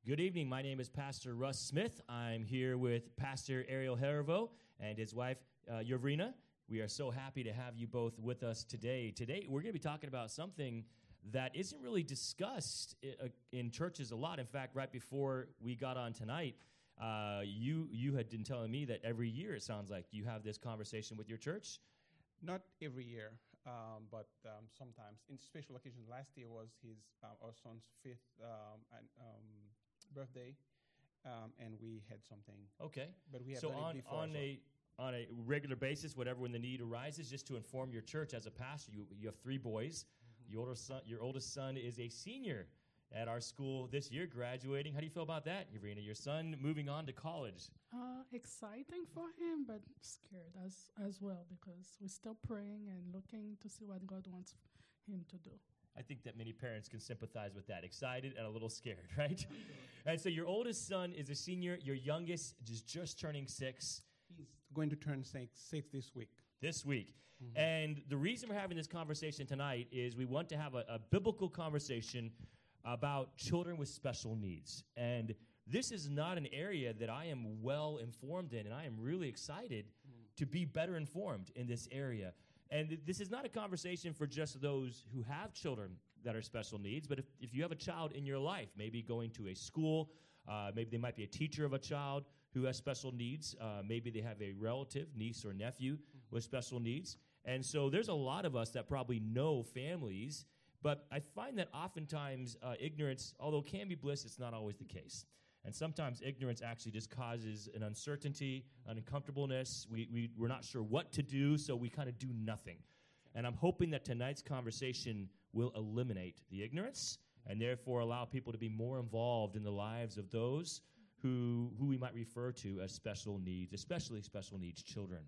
Good evening. My name is Pastor Russ Smith. I'm here with Pastor Ariel Heravo and his wife, Yavrina. We are so happy to have you both with us today. Today, we're going to be talking about something that isn't really discussed in churches a lot. In fact, right before we got on tonight, you had been telling me that every year, it sounds like, you have this conversation with your church. Not every year, but sometimes. In special occasions, last year was our son's 5th birthday, and we had something. Okay. But we have so done it before. on a regular basis, whatever when the need arises, just to inform your church as a pastor, you have 3 boys. Mm-hmm. Your oldest son is a senior at our school this year, graduating. How do you feel about that, Yavrina? Your son moving on to college. Exciting for him, but scared as well, because we're still praying and looking to see what God wants him to do. I think that many parents can sympathize with that. Excited and a little scared, right? And so your oldest son is a senior. Your youngest is just turning 6. He's going to turn 6 this week. This week. Mm-hmm. And the reason we're having this conversation tonight is we want to have a biblical conversation about children with special needs. And this is not an area that I am well informed in, and I am really excited to be better informed in this area. And this is not a conversation for just those who have children that are special needs, but if you have a child in your life, maybe going to a school, maybe they might be a teacher of a child who has special needs, maybe they have a relative, niece or nephew with special needs. And so there's a lot of us that probably know families, but I find that oftentimes ignorance, although can be bliss, it's not always the case. And sometimes ignorance actually just causes an uncertainty, an uncomfortableness. We're not sure what to do, so we kind of do nothing. And I'm hoping that tonight's conversation will eliminate the ignorance and therefore allow people to be more involved in the lives of those who we might refer to as special needs, especially special needs children.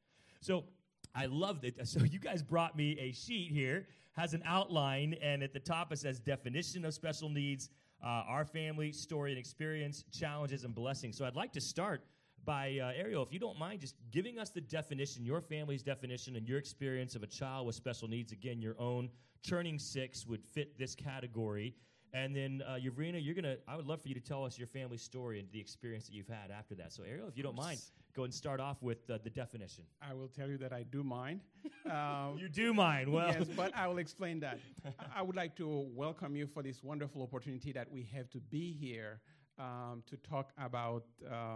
So I loved it. So you guys brought me a sheet here, has an outline, and at the top it says definition of special needs, our family, story and experience, challenges and blessings. So I'd like to start by, Ariel, if you don't mind, just giving us the definition, your family's definition and your experience of a child with special needs. Again, your own turning 6 would fit this category. And then, Yavrina, I would love for you to tell us your family story and the experience that you've had after that. So, Ariel, if you don't mind, go and start off with the definition. I will tell you that I do mind. You do mind. Well, yes, but I will explain that. I would like to welcome you for this wonderful opportunity that we have to be here to talk about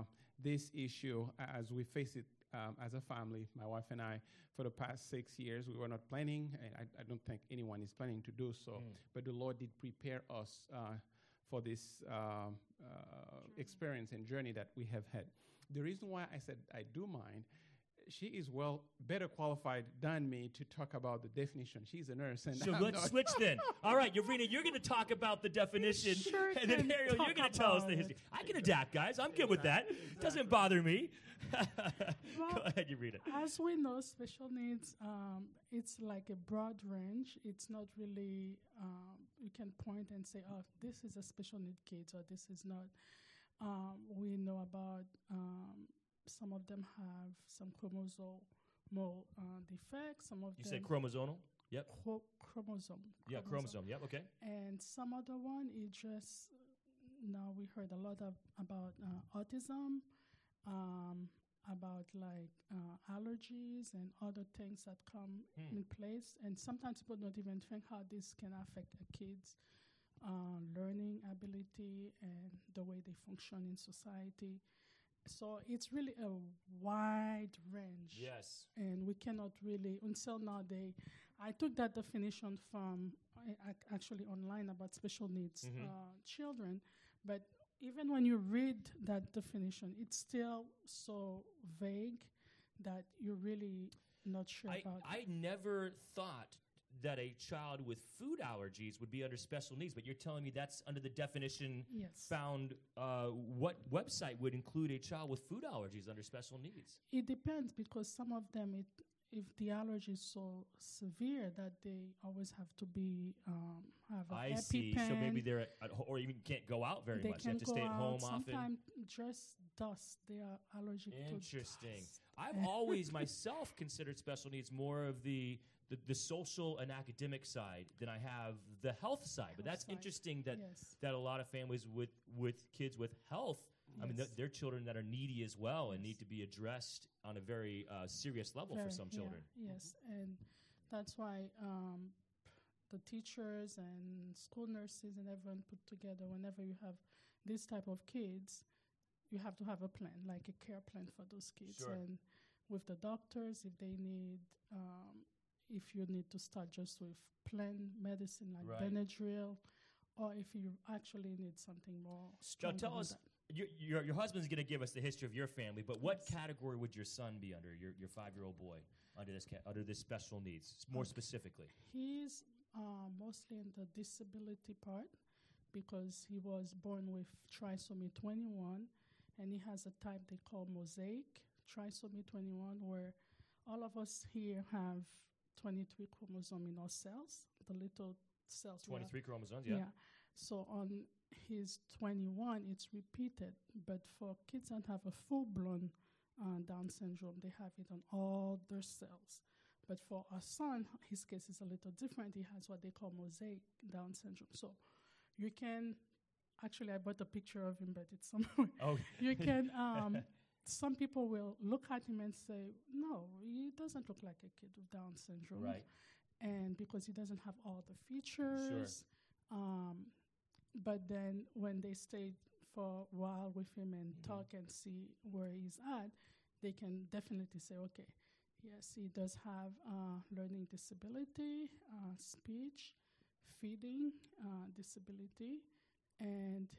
this issue as we face it as a family, my wife and I. For the past 6 years, we were not planning, and I don't think anyone is planning to do so, but the Lord did prepare us for this experience and journey that we have had. The reason why I said I do mind, she is better qualified than me to talk about the definition. She's a nurse. And so let's switch then. All right, Yavrina, you're going to talk about the definition. Sure, and then Ariel, you're going to tell us the history. I can adapt, guys. I'm good with that. It doesn't bother me. Go ahead, Yavrina. As we know, special needs, it's like a broad range. It's not really, you can point and say, oh, this is a special need kid, or this is not. We know about some of them have some chromosomal defects. Some of you them... say chromosomal? Yep. Chromosome. Yeah, chromosome. Yep, okay. And some other one, it just... Now we heard a lot about autism, about like allergies and other things that come in place. And sometimes people don't even think how this can affect a kid's learning ability and the way they function in society. So it's really a wide range. Yes. And we cannot really, until now, I took that definition from actually online about special needs children. But even when you read that definition, it's still so vague that you're really not sure about it. I never thought that a child with food allergies would be under special needs, but you're telling me that's under the definition found. What website would include a child with food allergies under special needs? It depends, because some of them, if the allergy is so severe that they always have to be have an EpiPen. I see. So maybe they're or even can't go out very much. They have to stay at home often. Sometimes just dust. They are allergic to dust. Interesting. I've always myself considered special needs more of the the social and academic side, then I have the health side. But that's Side. interesting that Yes. that a lot of families with kids with health, I mean, Yes. they're children that are needy as well and Yes. need to be addressed on a very serious level for Very, some yeah, children. yes, and that's why the teachers and school nurses and everyone put together, whenever you have this type of kids, you have to have a plan, like a care plan for those kids. Sure. And with the doctors, if they need, if you need to start just with plain medicine like Right. Benadryl, or if you actually need something more Now, strong. tell us, your husband's going to give us the history of your family, but what Yes. category would your son be under, your 5-year-old boy, under this special needs, more Okay. specifically? He's mostly in the disability part because he was born with trisomy 21, and he has a type they call mosaic trisomy 21, where all of us here have 23 chromosomes in our cells, the little cells. we have. 23 chromosomes, yeah. So on his 21, it's repeated, but for kids that have a full-blown Down syndrome, they have it on all their cells. But for our son, his case is a little different. He has what they call mosaic Down syndrome. So you can, actually I brought a picture of him, but it's somewhere. Oh, You can, some people will look at him and say, no, he doesn't look like a kid with Down syndrome. right. And because he doesn't have all the features. But then when they stay for a while with him and talk and see where he's at, they can definitely say, okay, yes, he does have learning disability, speech, feeding disability, and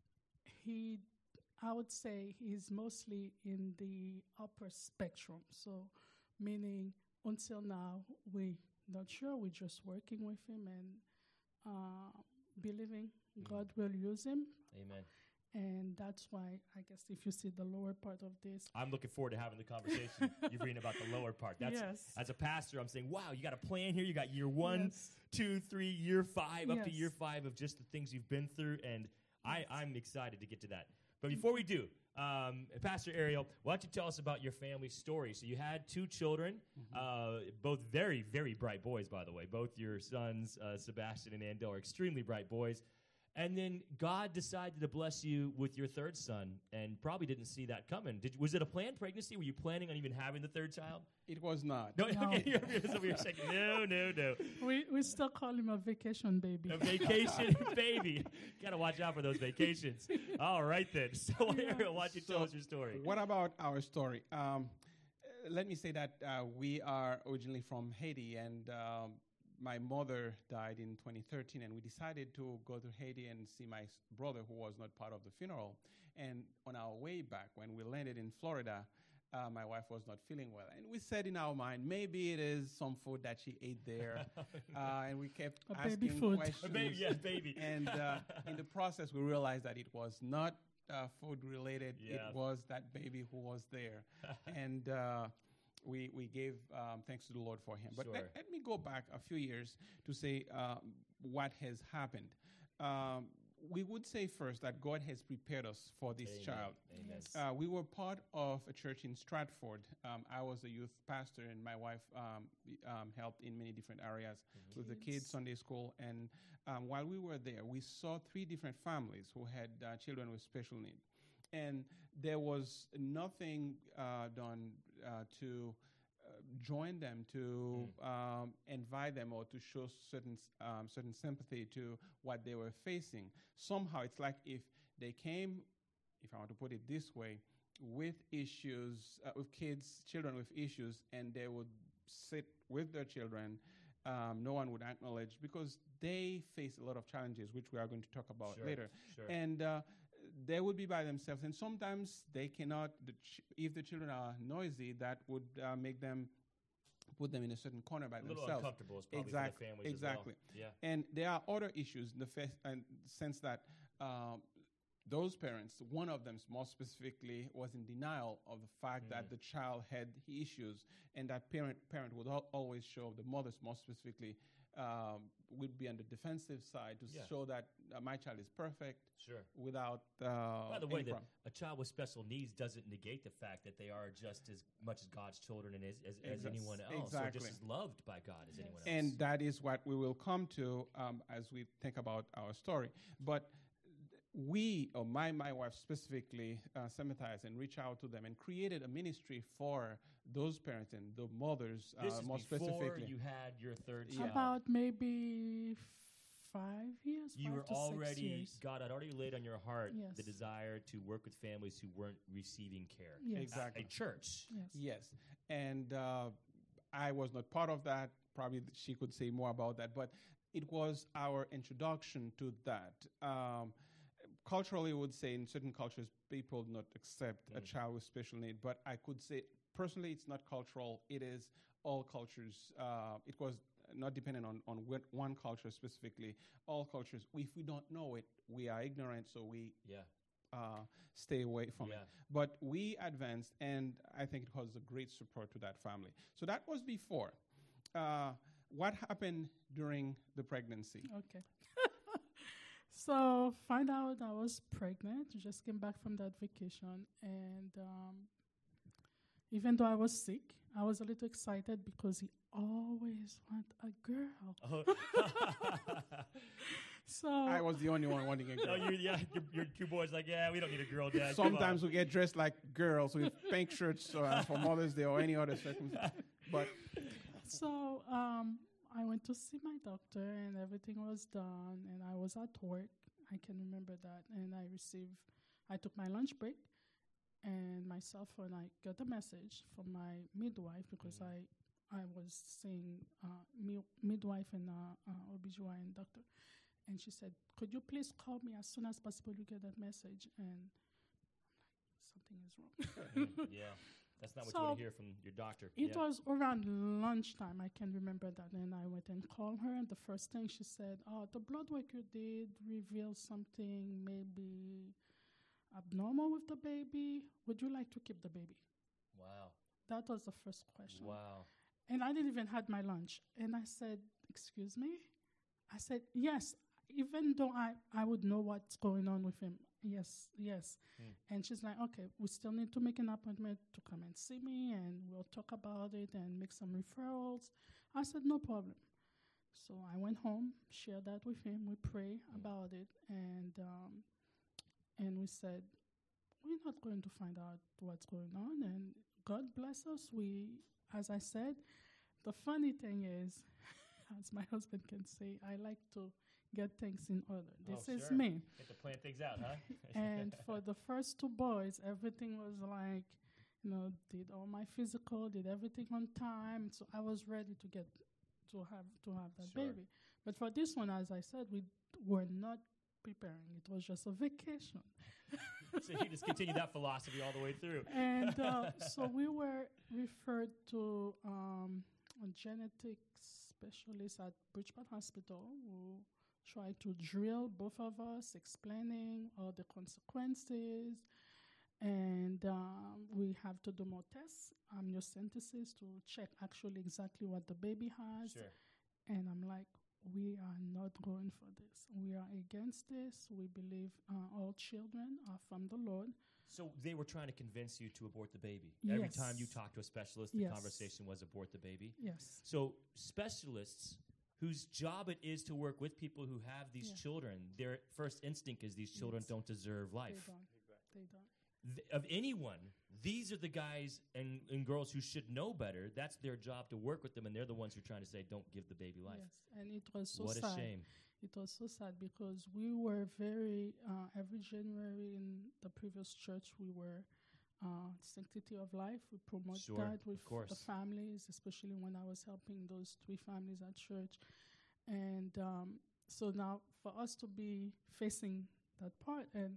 I would say he's mostly in the upper spectrum. So meaning until now, we're not sure. We're just working with him and believing God will use him. Amen. And that's why, I guess, if you see the lower part of this. I'm looking forward to having the conversation. You're reading about the lower part. That's, Yes. As a pastor, I'm saying, wow, you got a plan here. You got year 1, Yes. 2, 3, year 5, up to Yes. year 5 of just the things you've been through. And I'm excited to get to that. But before we do, Pastor Ariel, why don't you tell us about your family story? So you had 2 children, both very, very bright boys, by the way. Both your sons, Sebastian and Andel, are extremely bright boys. And then God decided to bless you with your 3rd son, and probably didn't see that coming. Was it a planned pregnancy? Were you planning on even having the 3rd child? It was not. No, No. okay. So we were saying, no. We still call him a vacation baby. A vacation baby. Got to watch out for those vacations. All right, then. So, Ariel, why don't you tell us your story? What about our story? Let me say that we are originally from Haiti, and my mother died in 2013, and we decided to go to Haiti and see my brother, who was not part of the funeral. And on our way back, when we landed in Florida, my wife was not feeling well. And we said in our mind, maybe it is some food that she ate there. And we kept baby asking food. questions. Baby. And in the process, we realized that it was not food related. Yeah. It was that baby who was there. And we gave thanks to the Lord for him. But Sure. let me go back a few years to say what has happened. We would say first that God has prepared us for this Amen. child. Amen. Yes. We were part of a church in Stratford. I was a youth pastor, and my wife helped in many different areas with the kids, Kids. Sunday school. And while we were there, we saw 3 different families who had children with special need. And there was nothing done to join them, to invite them, or to show certain sympathy to what they were facing. Somehow, it's like if they came, if I want to put it this way, with issues, with children with issues, and they would sit with their children, no one would acknowledge, because they face a lot of challenges, which we are going to talk about Sure, later. sure. And they would be by themselves, and sometimes they cannot. If the children are noisy, that would make them put them in a certain corner by A little themselves. uncomfortable is probably Exactly, for the families exactly. as well. Yeah. And there are other issues in the sense that those parents, one of them more specifically, was in denial of the fact that the child had issues, and that parent would always show, the mothers more specifically, would be on the defensive side to Yeah. show that my child is perfect Sure. without. By the way, any problem. a child with special needs doesn't negate the fact that they are just as much as God's children and as anyone else, or Exactly. just as loved by God as anyone else. And that is what we will come to as we think about our story. But we, or my wife specifically, sympathized and reached out to them and created a ministry for those parents and the mothers, this is more before specifically. you had your third Yeah. child. About maybe 5 years. You 5 were to 6 already, years. God had already laid on your heart Yes. the desire to work with families who weren't receiving care. Yes. Exactly. A church. Yes. Yes, and I was not part of that. Probably she could say more about that, but it was our introduction to that. Culturally, I would say in certain cultures, people do not accept a child with special need, but I could say personally, it's not cultural. It is all cultures. It was not dependent on one culture specifically. All cultures. If we don't know it, we are ignorant, so we Yeah. stay away from Yeah. it. But we advanced, and I think it was a great support to that family. So that was before. What happened during the pregnancy? Okay. So find out I was pregnant. Just came back from that vacation, and even though I was sick, I was a little excited because he always want a girl. So I was the only one wanting a Oh, girl. your two boys like, yeah, we don't need a girl, Dad. Come on." Sometimes we get dressed like girls with pink shirts for Mother's Day or any other circumstance. But So I went to see my doctor, and everything was done, and I was at work. I can remember that, and I took my lunch break, and my cell phone, I got a message from my midwife because I was seeing midwife and OBGYN doctor, and she said, "Could you please call me as soon as possible? You get that message," and something is wrong. Yeah. That's not what So, you want to hear from your doctor. It Yeah. was around lunchtime. I can remember that. And I went and called her. And the first thing she said, the blood work you did revealed something maybe abnormal with the baby. Would you like to keep the baby? Wow. That was the first question. Wow. And I didn't even had my lunch. And I said, excuse me? I said, yes, even though I would know what's going on with him. Yes. And she's like, okay, we still need to make an appointment to come and see me, and we'll talk about it and make some referrals. I said, no problem. So I went home, shared that with him. We pray about it, and we said, we're not going to find out what's going on, and God bless us. As I said, the funny thing is, as my husband can say, I like to get things in order. This is sure. me. Get to plan things out, huh? And for the first 2 boys, everything was like, did all my physical, did everything on time. So I was ready to have that Sure. baby. But for this one, as I said, we were not preparing. It was just a vacation. So you just continue that philosophy all the way through. And so we were referred to a genetic specialist at Bridgeport Hospital who tried to drill both of us, explaining all the consequences. And we have to do more tests, amniocentesis, to check actually exactly what the baby has. Sure. And I'm like, we are not going for this. We are against this. We believe all children are from the Lord. So they were trying to convince you to abort the baby. Every Yes. time you talked to a specialist, the Yes. conversation was abort the baby. Yes. So specialists whose job it is to work with people who have these Yeah. children, their first instinct is these children Yes. don't deserve They life. don't. They don't. Of anyone, these are the guys and girls who should know better. That's their job to work with them, and they're the ones who are trying to say, don't give the baby life. Yes. And it was so What sad. a shame. It was so sad because we were very, every January in the previous church, we were sanctity of life. We promote Sure, that of with course. the families, especially when I was helping those 3 families at church. And so now for us to be facing that part, and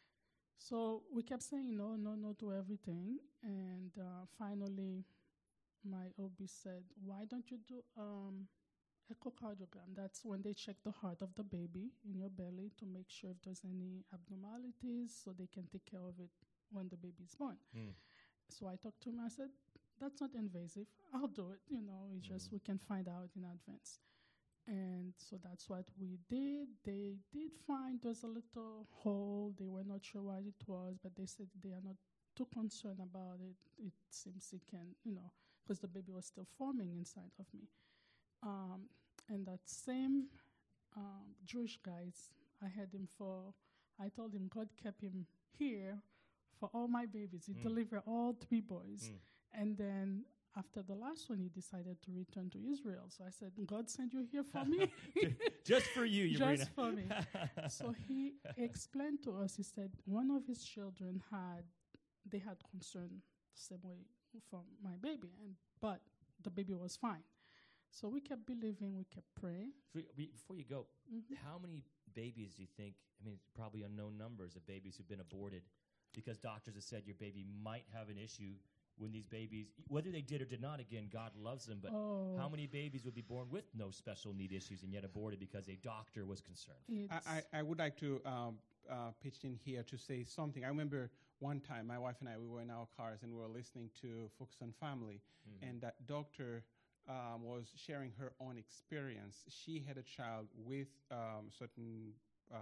so we kept saying no to everything. And finally, my OB said, why don't you do echocardiogram? That's when they check the heart of the baby in your belly to make sure if there's any abnormalities so they can take care of it when the baby is born. So I talked to him. I said, that's not invasive. I'll do it. It's just we can find out in advance. And so that's what we did. They did find there's a little hole. They were not sure what it was, but they said they are not too concerned about it. It seems it can, because the baby was still forming inside of me. And that same Jewish guys, I told him God kept him here for all my babies. He delivered all 3 boys. And then after the last one, he decided to return to Israel. So I said, God sent you here for me? Just for you, Yabrina. Just for me. So he explained to us, he said one of his children had concern the same way for my baby, but the baby was fine. So we kept believing, we kept praying. Before you go, how many babies do you think, probably unknown numbers of babies who've been aborted because doctors have said your baby might have an issue when these babies, whether they did or did not, again, God loves them, but how many babies would be born with no special need issues and yet aborted because a doctor was concerned? I would like to pitch in here to say something. I remember one time, my wife and I, we were in our cars and we were listening to Focus on Family, and that doctor was sharing her own experience. She had a child with certain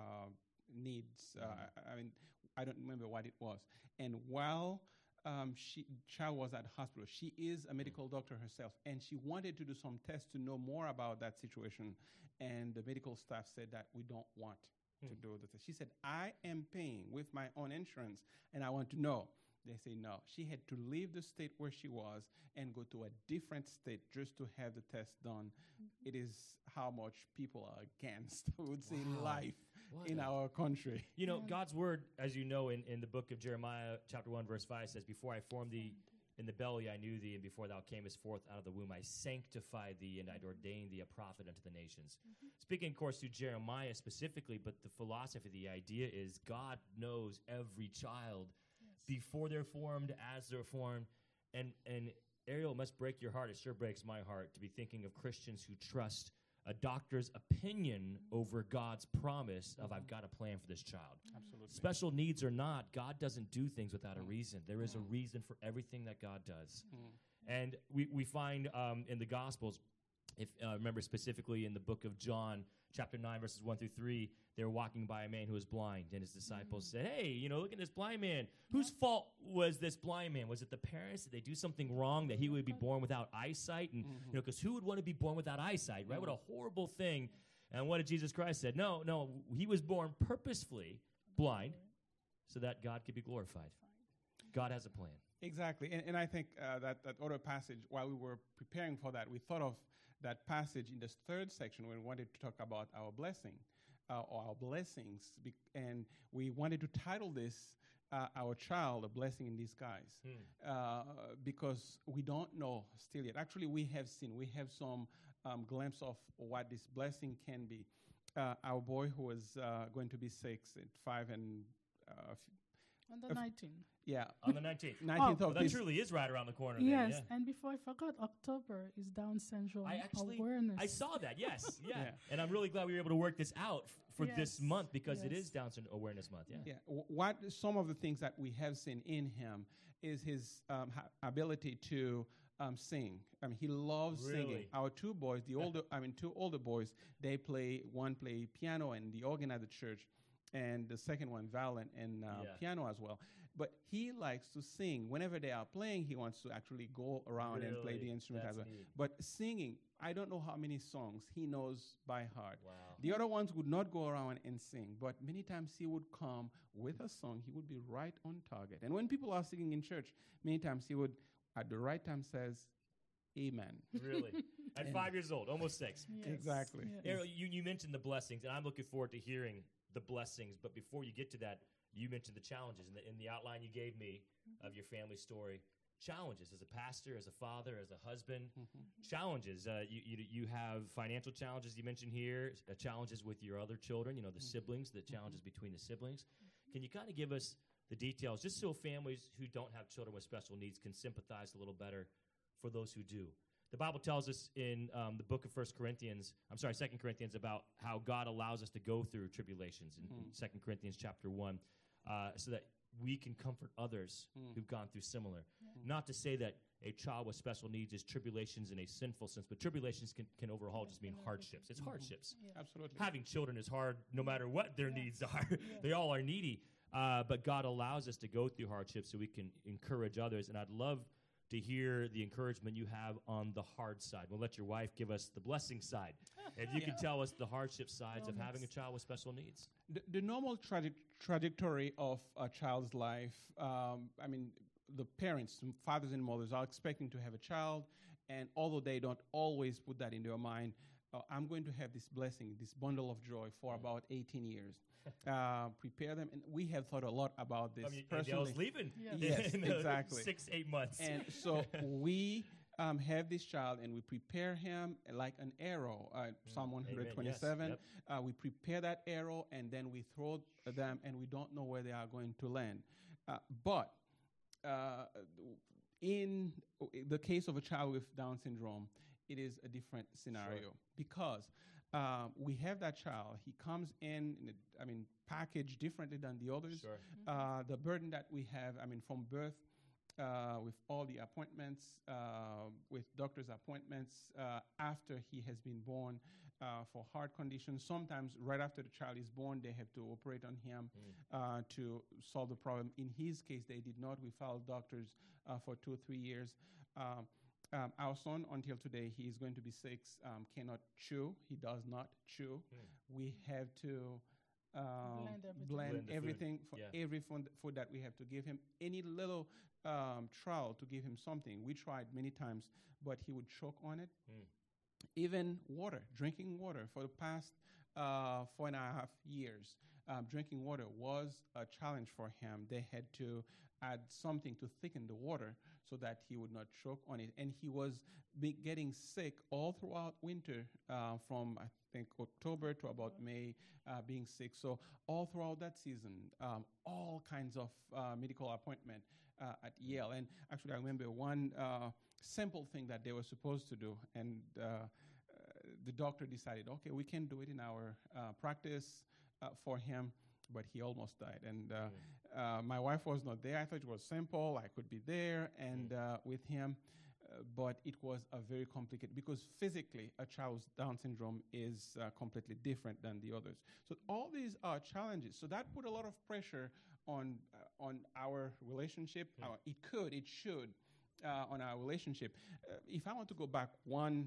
needs. I don't remember what it was. And while child was at hospital, she is a medical doctor herself, and she wanted to do some tests to know more about that situation. And the medical staff said that we don't want to do the test. She said, I am paying with my own insurance, and I want to know. They say no. She had to leave the state where she was and go to a different state just to have the test done. It is how much people are against, I would say, life in our country. God's word, as you know, in the book of Jeremiah, chapter 1, verse 5, says, before I formed thee in the belly, I knew thee, and before thou camest forth out of the womb, I sanctified thee, and I'd ordained thee a prophet unto the nations. Speaking, of course, to Jeremiah specifically, but the philosophy, the idea is God knows every child before they're formed, as they're formed. And Ariel, it must break your heart. It sure breaks my heart to be thinking of Christians who trust a doctor's opinion over God's promise of I've got a plan for this child. Absolutely. Special needs or not, God doesn't do things without a reason. There is a reason for everything that God does. And we find in the Gospels, if remember specifically in the book of John, chapter 9, verses 1 through 3, they were walking by a man who was blind, and his disciples said, hey, look at this blind man. Whose fault was this blind man? Was it the parents? Did they do something wrong that he would be born without eyesight? And because who would want to be born without eyesight, right? What a horrible thing. And what did Jesus Christ say? No, he was born purposefully blind so that God could be glorified. God has a plan. Exactly. And I think that other passage, while we were preparing for that, we thought of that passage in this third section when we wanted to talk about our blessing. Or our blessings, and we wanted to title this Our Child, A Blessing in Disguise, because we don't know still yet. Actually, we have some glimpse of what this blessing can be. Our boy who was going to be 6 at 5 and... on the 19th. Yeah. On the 19th. 19th of that this. truly is right around the corner. Yes, there, and before I forgot, October is Down Syndrome Awareness. I saw that, yes. Yeah. And I'm really glad we were able to work this out for this month because it is Down Syndrome Awareness Month. Yeah. What some of the things that we have seen in him is his ability to sing. He loves singing. Our 2 boys, two older boys, one play piano and the organ at the church, and the second one, violin and piano as well. But he likes to sing. Whenever they are playing, he wants to actually go around and play the instrument as well. Neat. But singing, I don't know how many songs he knows by heart. Wow. The other ones would not go around and sing, but many times he would come with a song. He would be right on target. And when people are singing in church, many times he would, at the right time, says, Amen. Really? At 5 years old, almost 6. Yes. Exactly. Yes. Ariel, you mentioned the blessings, and I'm looking forward to hearing the blessings. But before you get to that, you mentioned the challenges. In the outline you gave me of your family story, challenges as a pastor, as a father, as a husband, challenges. You have financial challenges you mentioned here, challenges with your other children, the siblings, the challenges between the siblings. Can you kind of give us the details, just so families who don't have children with special needs can sympathize a little better for those who do? The Bible tells us in the book of 2 Corinthians, about how God allows us to go through tribulations in 2 Corinthians chapter 1, so that we can comfort others who've gone through similar. Not to say that a child with special needs is tribulations in a sinful sense, but tribulations can overall just mean hardships. It's hardships. Absolutely. Having children is hard no matter what their needs are. They all are needy. But God allows us to go through hardships so we can encourage others. And I'd love to hear the encouragement you have on the hard side. We'll let your wife give us the blessing side. If you can tell us the hardship sides of having a child with special needs. The normal trajectory of a child's life, the parents, fathers and mothers, are expecting to have a child, and although they don't always put that in their mind, I'm going to have this blessing, this bundle of joy for about 18 years. Prepare them, and we have thought a lot about this. Dale's leaving. Yes, exactly. 6-8 months. And so we have this child, and we prepare him like an arrow. Psalm 127. Yes. We prepare that arrow, and then we throw them, and we don't know where they are going to land. But in the case of a child with Down syndrome, it is a different scenario because we have that child. He comes in packaged differently than the others. Sure. The burden that we have, from birth, with all the appointments, with doctor's appointments after he has been born for heart conditions. Sometimes right after the child is born, they have to operate on him to solve the problem. In his case, they did not. We followed doctors for 2 or 3 years. Our son, until today, he is going to be 6, cannot chew. He does not chew. We have to blend everything for every food that we have to give him. Any little trial to give him something. We tried many times, but he would choke on it. Even water, drinking water for the past 4.5 years. Drinking water was a challenge for him. They had to add something to thicken the water so that he would not choke on it. And he was getting sick all throughout winter from, I think, October to about May, being sick. So all throughout that season, all kinds of medical appointment at Yale. And actually, I remember one simple thing that they were supposed to do. And the doctor decided, okay, we can do it in our practice for him. But he almost died. And my wife was not there. I thought it was simple. I could be there and with him. But it was a very complicated, because physically a child with Down syndrome is completely different than the others. So all these are challenges. So that put a lot of pressure on our relationship. It should, on our relationship. If I want to go back one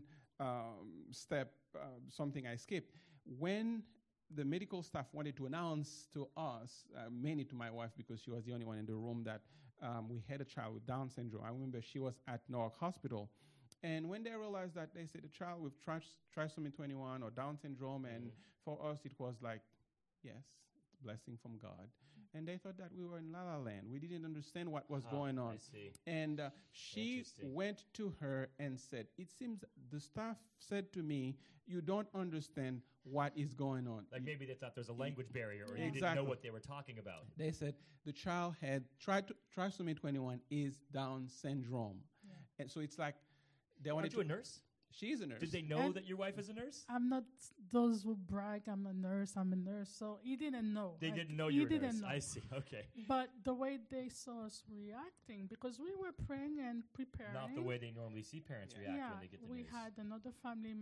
step, something I skipped, when the medical staff wanted to announce to us, mainly to my wife, because she was the only one in the room, that we had a child with Down syndrome. I remember she was at Newark Hospital. And when they realized that, they said a child with trisomy 21 or Down syndrome, and for us it was like, yes, blessing from God. And they thought that we were in La La Land. We didn't understand what was going on. I see. And she went to her and said, it seems the staff said to me, you don't understand what is going on. Like maybe they thought there's a language barrier, or you didn't know what they were talking about. They said the child had trisomy 21 is Down syndrome. And so it's like they wanted to... Aren't you a nurse? She's a nurse. Did they know that your wife is a nurse? I'm not those who brag, I'm a nurse. So he didn't know. They didn't know you were a nurse. I see, okay. But the way they saw us reacting, because we were praying and preparing. Not the way they normally see parents react when they get the news. We had another family,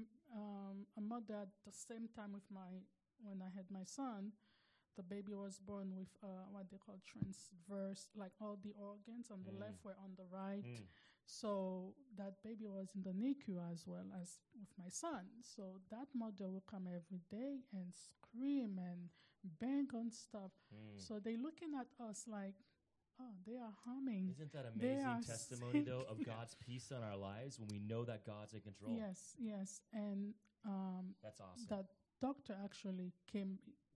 a mother at the same time when I had my son. The baby was born with what they call transverse, like all the organs on the left were on the right. So that baby was in the NICU as well as with my son. So that mother would come every day and scream and bang on stuff. So they looking at us like, oh, they are harming. Isn't that amazing testimony, though, of God's peace on our lives when we know that God's in control? Yes. And that's awesome. That doctor actually came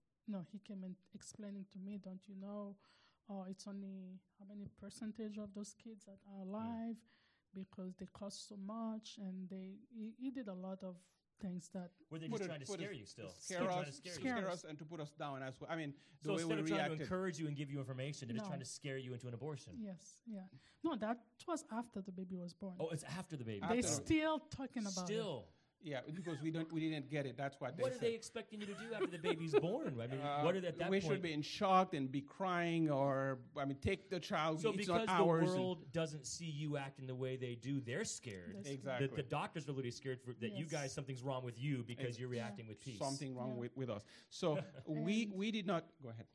and explaining to me, don't you know, it's only how many percentage of those kids that are alive because they cost so much, and he did a lot of things that... Were they just trying to scare you still? Scare us and to put us down as well. I mean, the way instead we of reacted. trying to encourage you and give you information, they're just trying to scare you into an abortion. Yes, yeah. No, that was after the baby was born. Oh, it's after the baby. They're still talking about it. Yeah, because we didn't get it. That's what What they are said. they expecting you to do after the baby's born? I mean, what are they at that we point? should be in shock and be crying, or take the child. So it's because not ours. the world doesn't see you acting the way they do, they're scared. That's Exactly. The doctors are literally scared that you Yes. guys, something's wrong with you because Ex- you're reacting with peace. Something wrong Yeah. with us. So we did not go ahead.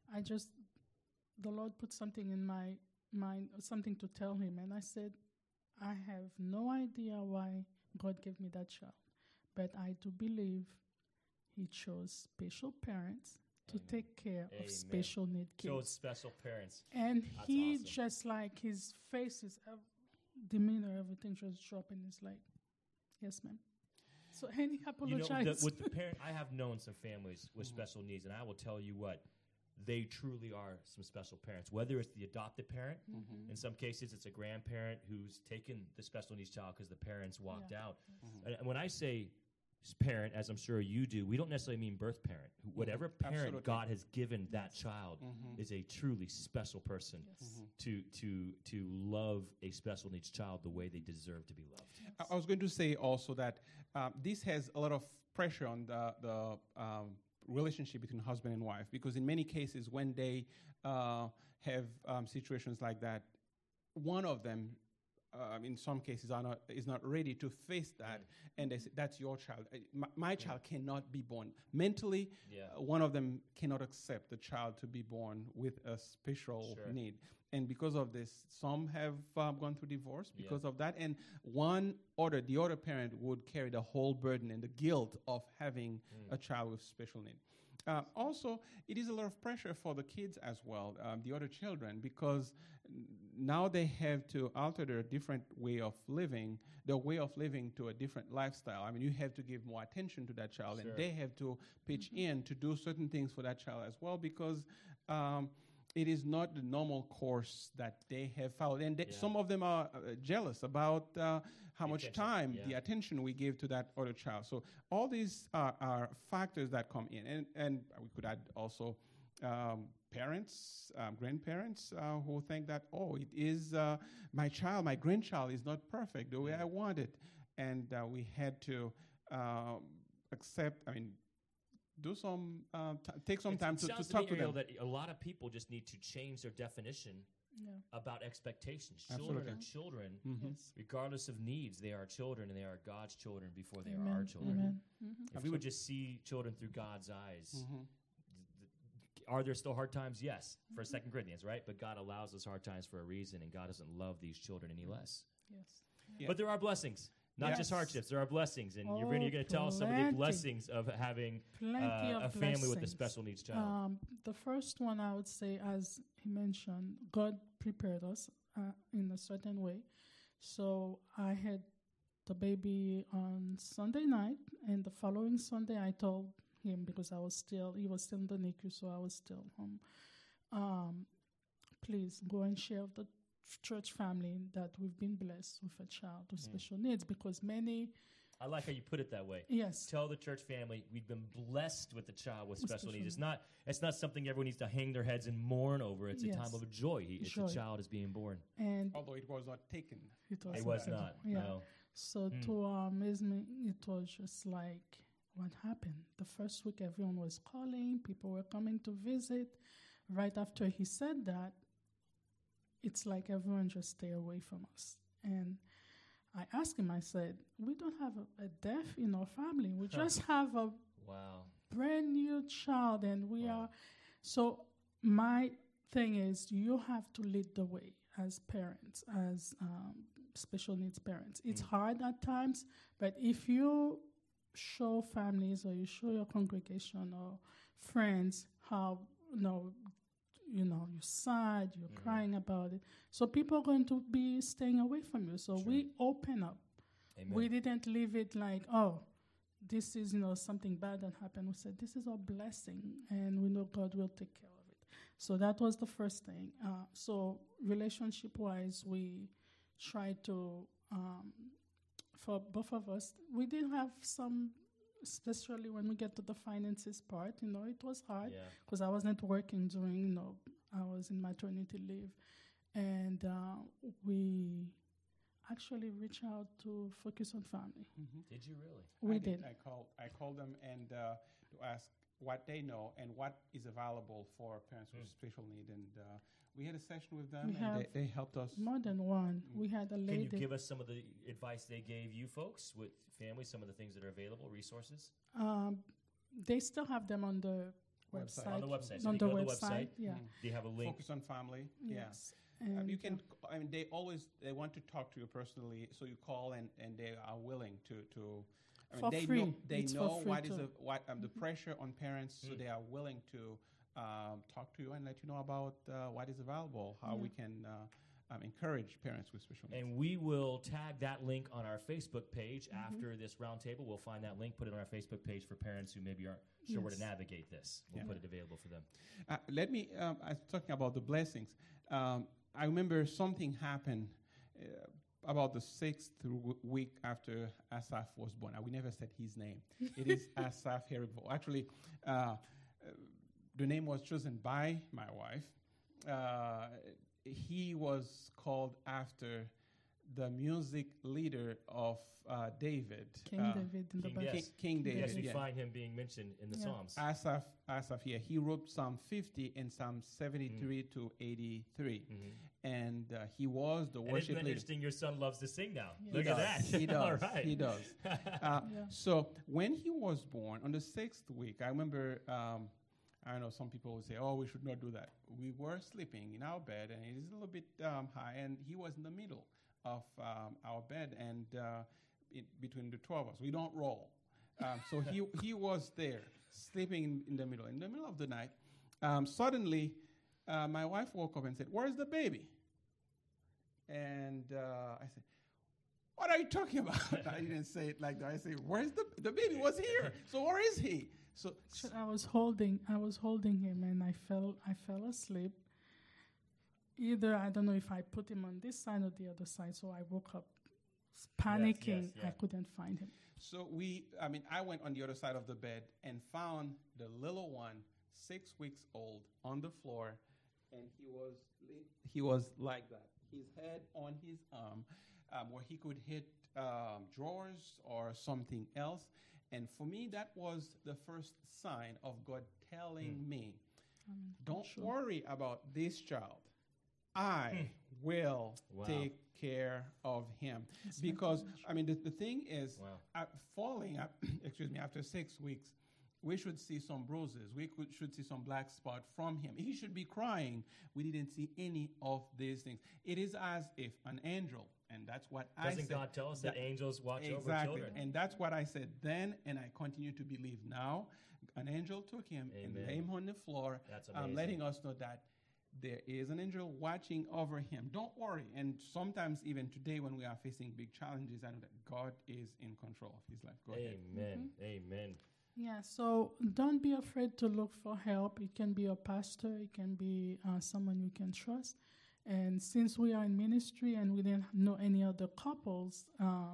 The Lord put something in my mind, something to tell him, and I said, I have no idea why God gave me that child, but I do believe he chose special parents to Amen. take care Amen. of special need kids. Chose special parents. And That's he awesome. just like his face, his demeanor, everything just dropping. It's like, yes, ma'am. So and he You know, apologized. with the parent, I have known some families with special needs, and I will tell you what, they truly are some special parents. Whether it's the adopted parent, in some cases it's a grandparent who's taken the special needs child because the parents walked out. And when I say parent, as I'm sure you do, we don't necessarily mean birth parent. Whatever parent Absolutely. God has given that child is a truly special person to love a special needs child the way they deserve to be loved. I was going to say also that this has a lot of pressure on the relationship between husband and wife, because in many cases when they have situations like that, one of them in some cases is not ready to face that, and they say, that's your child. My child cannot be born. Mentally, one of them cannot accept the child to be born with a special need. And because of this, some have gone through divorce because of that. And the other parent would carry the whole burden and the guilt of having a child with special need. Also, it is a lot of pressure for the kids as well, the other children, because now they have to alter their different way of living to a different lifestyle. I mean, you have to give more attention to that child, and they have to pitch in to do certain things for that child as well, because it is not the normal course that they have followed. And some of them are jealous about how much time, the attention we give to that other child. So all these are factors that come in. And we could add also parents, grandparents who think that, it is my grandchild is not perfect the way I want it. And we had to take some time to talk to them. That a lot of people just need to change their definition about expectations. Children are children, regardless of needs. They are children, and they are God's children before they are our children. If we would just see children through God's eyes, are there still hard times? Yes, for 2 Corinthians, right? But God allows us hard times for a reason, and God doesn't love these children any less. Yes. But there are blessings. Not just hardships, there are blessings. And you're going to tell us some of the blessings of having a family with a special needs child. The first one I would say, as he mentioned, God prepared us in a certain way. So I had the baby on Sunday night, and the following Sunday I told him, because he was still in the NICU, so I was still home. Please go and share with the church family that we've been blessed with a child with special needs, because many... I like how you put it that way. Yes. Tell the church family we've been blessed with a child with special needs. It's not something everyone needs to hang their heads and mourn over. It's a time of joy. A child is being born. And although it was not taken. It was not. Yeah. No. So to amazement, it was just like, what happened? The first week everyone was calling, people were coming to visit. Right after he said that, it's like everyone just stay away from us. And I asked him, I said, we don't have a death in our family. We just have a brand new child, and we are. So my thing is, you have to lead the way as parents, as special needs parents. It's hard at times, but if you show families or you show your congregation or friends how, you're sad, you're crying about it. So people are going to be staying away from you. So we open up. Amen. We didn't leave it like, this is, something bad that happened. We said, this is our blessing, and we know God will take care of it. So that was the first thing. So relationship-wise, we tried to, for both of us, we did have some, especially when we get to the finances part, it was hard because I wasn't working during, I was in maternity leave. And actually reached out to Focus on Family. Did you really? We I did. I called them and to ask what they know and what is available for parents with special need. And we had a session with them, We and have they helped us. More than one. We had a Can lady. you give us some of the advice they gave you folks with families, some of the things that are available, resources? They still have them on the Website. website. On the website. So On you the go to the website, website, yeah. Do you have a link? Focus on Family. Yes. Yeah. And You can. I mean, they want to talk to you personally, so you call and they are willing to. I mean, For they free. know they It's for know free what is too. the pressure on parents, so they are willing to talk to you and let you know about what is available, how we can encourage parents with special needs. And we will tag that link on our Facebook page after this roundtable. We'll find that link, put it on our Facebook page for parents who maybe aren't sure where to Yes. navigate this. We'll put it available for them. Let me, I was talking about the blessings. I remember something happened about the 6th week after Asaf was born. We never said his name. It is Asaf Herigvo. Actually, the name was chosen by my wife. He was called after the music leader of David. King David in the King, Bible. yes. King David. Yes, we yeah. find him being mentioned in the Yeah. Psalms. Asaph, yeah, he wrote Psalm 50 and Psalm 73 to 83, and he was the And isn't worship that leader. interesting? Your son loves to sing now. Yes. Look at that. He does. All right. He does. So when he was born on the 6th week, I remember. I know some people would say, "Oh, we should not do that." We were sleeping in our bed, and it is a little bit high, and he was in the middle of our bed, and between the 12 of us, we don't roll. So he was there, sleeping in the middle. In the middle of the night, suddenly, my wife woke up and said, "Where's the baby?" And I said, "What are you talking about?" I didn't say it like that. I said, "Where's the baby was here? So where is he?" So I was holding him, and I fell asleep. Either I don't know if I put him on this side or the other side, so I woke up panicking. yes, yeah. I couldn't find him. So I went on the other side of the bed and found the little one, 6 weeks old, on the floor, and he was like that, his head on his arm, where he could hit drawers or something else. And for me, that was the first sign of God telling me, don't worry about this child. I will take care of him. Because, the thing is, after 6 weeks, we should see some bruises. We should see some black spot from him. He should be crying. We didn't see any of these things. It is as if an angel, and that's what I said. Doesn't God tell us that angels watch over Exactly, children? and that's what I said then, and I continue to believe now. An angel took him and laid him on the floor, That's amazing. letting us know that there is an angel watching over him. Don't worry. And sometimes, even today, when we are facing big challenges, I know that God is in control of his life. Go ahead. Amen. Amen. Yeah, so don't be afraid to look for help. It can be a pastor, it can be someone you can trust. And since we are in ministry and we didn't know any other couples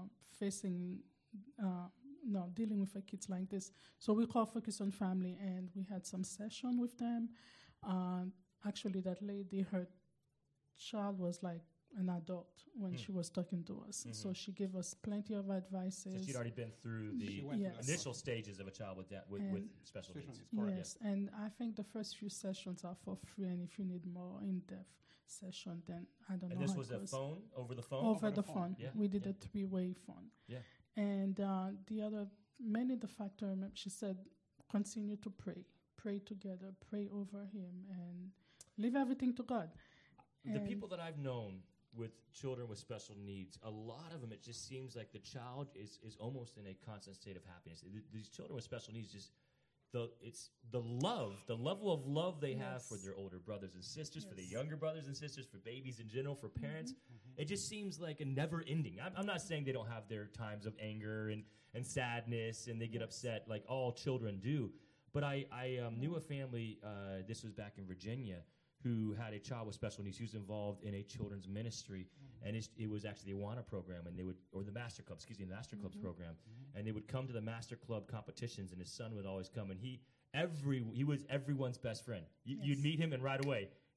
dealing with kids like this, so we call Focus on Family, and we had some session with them. Actually, that lady, her child was like an adult when she was talking to us. So she gave us plenty of advices. So she'd already been through the She went through that initial stages of a child with special needs. correct. Yes, and I think the first few sessions are for free, and if you need more in-depth session, then I don't know And this how was it a goes. phone, over the phone? Over the the phone. phone. Yeah, We did yeah. a three-way phone. Yeah. And the factor, she said, continue to pray together, pray over him, and leave everything to God. The And people that I've known with children with special needs, a lot of them, it just seems like the child is almost in a constant state of happiness. These children with special needs, it's the level of love they have for their older brothers and sisters, for the younger brothers and sisters, for babies in general, for parents. It just seems like a never ending. I'm not saying they don't have their times of anger and sadness and they get upset like all children do. But I knew a family, this was back in Virginia, who had a child with special needs. He was involved in a children's ministry, and it was actually the Awana program, and the Master Club, the Master Clubs program, and they would come to the Master Club competitions, and his son would always come, and he was everyone's best friend. You'd meet him, and right away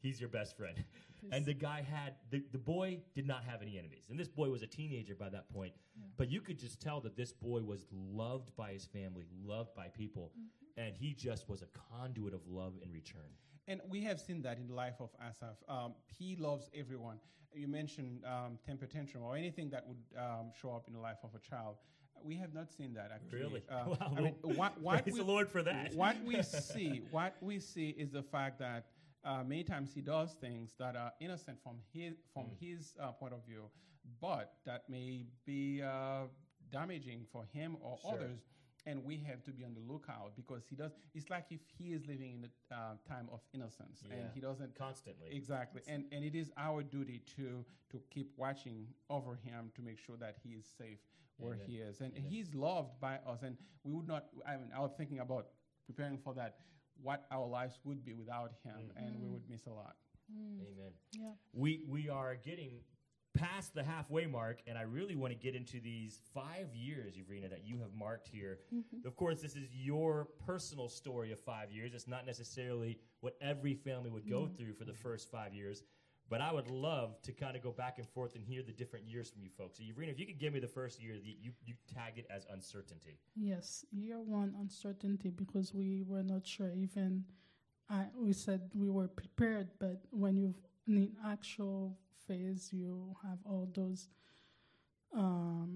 he's your best friend. Yes. And the guy had, the boy did not have any enemies. And this boy was a teenager by that point. Yeah. But you could just tell that this boy was loved by his family, loved by people. And he just was a conduit of love in return. And we have seen that in the life of Asaph. He loves everyone. You mentioned temper tantrum or anything that would show up in the life of a child. We have not seen that actually. Really? Wow. Wow. I mean, what Praise the Lord for that. What we see is the fact that many times he does things that are innocent from his point of view, but that may be damaging for him or Sure. others. And we have to be on the lookout because he does. It's like if he is living in a time of innocence and Yeah. he doesn't Constantly. exactly. And it is our duty to keep watching over him to make sure that he is safe where Amen. he is, and Amen. he's loved by us. And we would not. I mean, I was thinking about preparing for that, what our lives would be without him, and we would miss a lot. Amen. Yeah. We are getting past the halfway mark, and I really want to get into these 5 years, Evrina, that you have marked here. Of course, this is your personal story of 5 years. It's not necessarily what every family would go through for the first 5 years, but I would love to kind of go back and forth and hear the different years from you folks. So, Evrina, if you could give me the first year, you tagged it as uncertainty. Yes, year one uncertainty because we were not sure. Even we said we were prepared, but when you in the actual phase, you have all those. How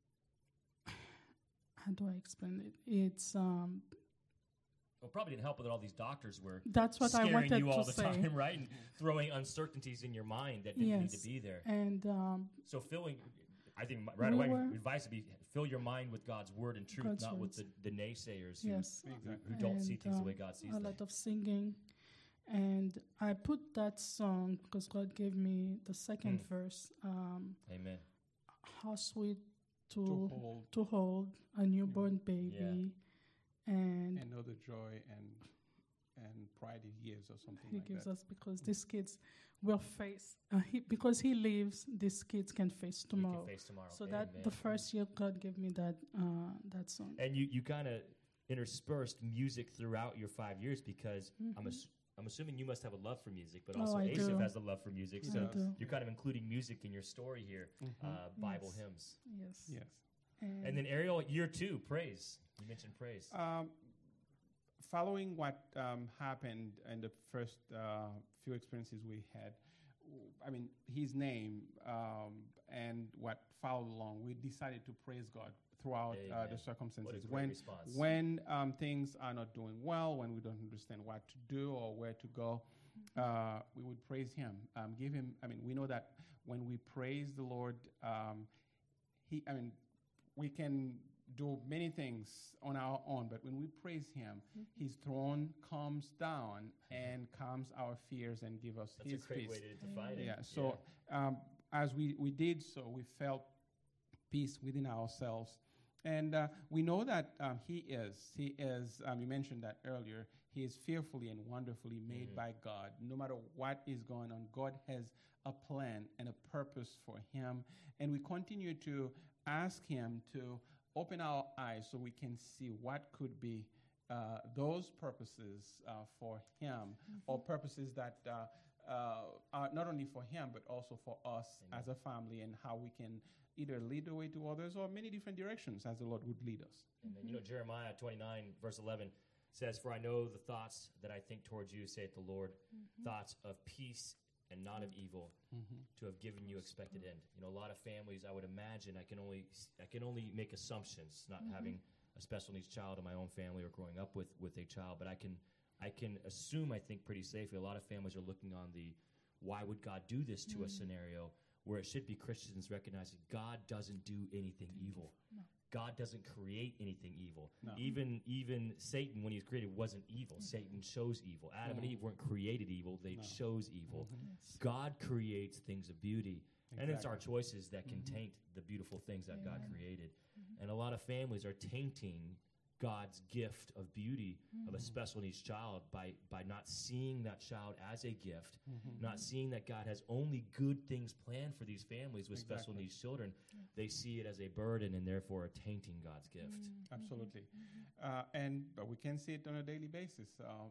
do I explain it? It's Well, probably didn't help that all these doctors were that's what I scaring wanted you all to the say. time, right? And throwing uncertainties in your mind that didn't need to Yes. be there. And So I think right We away, were- advice would be fill your mind with God's word and truth, God's not words. with the naysayers yes, who don't see and, things the way God sees a them. lot of singing. And I put that song because God gave me the second verse. Amen. How sweet To to hold a newborn baby, and and know the joy and pride he gives, or something He like gives that. us because these kids will face. Because He lives, these kids can face We tomorrow. can face tomorrow. So that Amen. the first year God gave me that song. And you kind of interspersed music throughout your 5 years because I'm assuming you must have a love for music, but Oh, also I Asaph do. has a love for music. He So does. do. you're kind of including music in your story here, Bible Yes. hymns. Yes. Yes. And then Ariel, year 2, praise. You mentioned praise. Following what happened in the first few experiences we had, I mean, his name and what followed along, we decided to praise God throughout Amen. the circumstances. What a great response. When things are not doing well, when we don't understand what to do or where to go, we would praise Him, give Him. I mean, we know that when we praise the Lord, we can do many things on our own, but when we praise Him, His throne comes down and calms our fears and give us That's His a great peace. way to define it. Yeah. So as we did so, we felt peace within ourselves, and we know that He is. You mentioned that earlier. He is fearfully and wonderfully made by God. No matter what is going on, God has a plan and a purpose for him, and we continue to ask Him to open our eyes so we can see what could be those purposes for Him, or purposes that are not only for Him but also for us as a family, and how we can either lead the way to others or many different directions as the Lord would lead us. And then, Jeremiah 29, verse 11 says, "For I know the thoughts that I think towards you, saith the Lord, thoughts of peace and not of evil, to have given you expected end." A lot of families, I would imagine, I can only make assumptions, not having a special needs child in my own family or growing up with a child, but I can assume, I think pretty safely, a lot of families are looking on the why would God do this to a scenario where it should be Christians recognizing God doesn't do anything evil. No. God doesn't create anything evil. No. Even Satan, when he was created, wasn't evil. Satan chose evil. Adam and Eve weren't created evil. They chose evil. Yes. God creates things of beauty. And it's our Exactly. choices that can taint the beautiful things that God created. And a lot of families are tainting God's gift of beauty of a special needs child by not seeing that child as a gift, not seeing that God has only good things planned for these families with special needs children. They see it as a burden and therefore are tainting God's gift. Absolutely. But we can see it on a daily basis.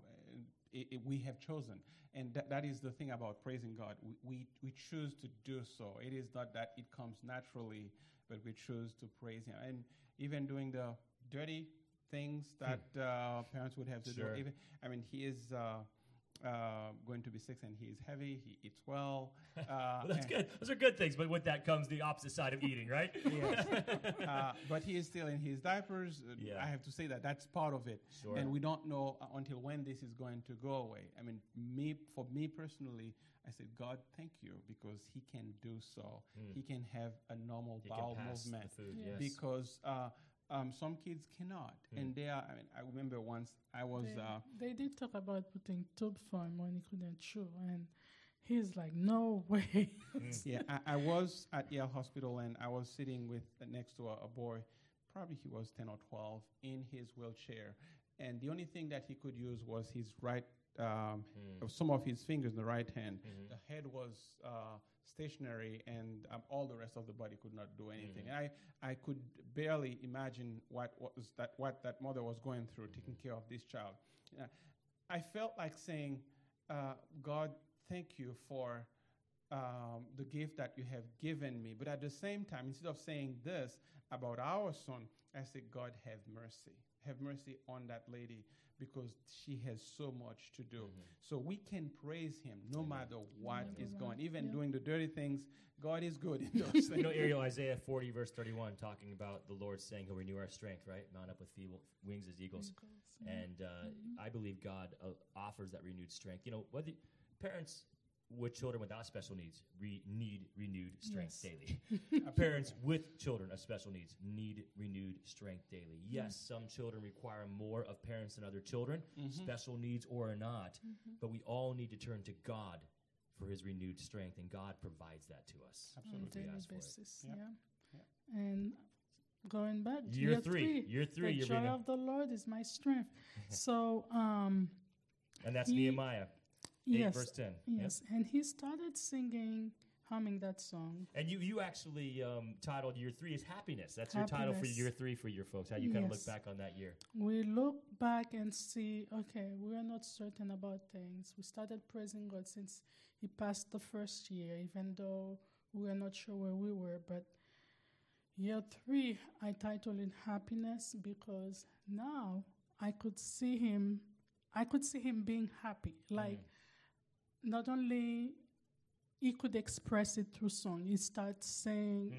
We have chosen. And that is the thing about praising God. We choose to do so. It is not that it comes naturally, but we choose to praise Him. And even doing the dirty things that parents would have to do. He is going to be 6 and he is heavy. He eats well. Well, that's good. Those are good things, but with that comes the opposite side of eating, right? Yes. But he is still in his diapers. I have to say that's part of it. Sure. And we don't know until when this is going to go away. I mean, for me personally, I said, God, thank you, because he can do so. He can have a normal bowel movement. The food, because some kids cannot. And I remember once I was... They did talk about putting tube for him when he couldn't chew, and he's like, no way. I was at Yale Hospital, and I was sitting next to a boy, probably he was 10 or 12, in his wheelchair. And the only thing that he could use was his right, some of his fingers in the right hand. The head was stationary, and all the rest of the body could not do anything. And I could barely imagine what that mother was going through, taking care of this child. I felt like saying, God, thank you for the gift that you have given me. But at the same time, instead of saying this about our son, I said, God, have mercy. Have mercy on that lady, because she has so much to do. So we can praise him no matter what is going. Even doing the dirty things, God is good in those things. You know, Ariel, Isaiah 40, verse 31, talking about the Lord saying he'll renew our strength, right? Mount up with wings as eagles. And I believe God offers that renewed strength. You know, whether parents with children without special needs need renewed strength daily. Parents with children of special needs need renewed strength daily. Yes, some children require more of parents than other children, special needs or not, but we all need to turn to God for his renewed strength, and God provides that to us. Absolutely. On a daily basis, And going back, year three, the joy of the Lord is my strength. So, and that's Nehemiah. 8 verse 10. Yes, and he started humming that song. And you actually titled year 3 as Happiness. That's your title for year 3 for your folks. How you kind of look back on that year? We look back and see, okay, we are not certain about things. We started praising God since he passed the first year, even though we are not sure where we were. But year 3, I titled it Happiness, because now I could see him being happy. Like, not only he could express it through song, he starts saying,